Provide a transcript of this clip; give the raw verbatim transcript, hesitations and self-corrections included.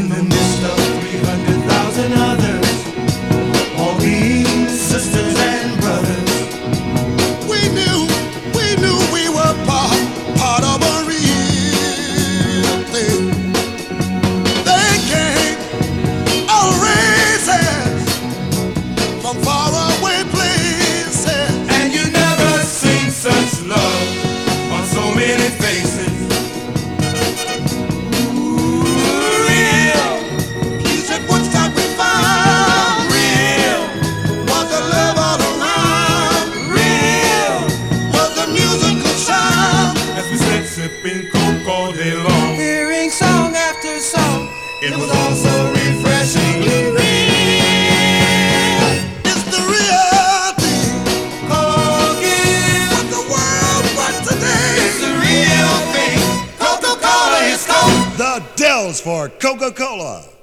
in the midst of three hundred thousand others, all being sisters and brothers. We knew, we knew we were part, part of a real thing. They came, all races, from faraway places, and you never seen such love on so many faces. Sipping Coke all day long, hearing song after song. It was all so refreshingly real. It's the real thing. Coke What the world wants today. It's the real thing. Coca-Cola is Coke. The Dells for Coca-Cola.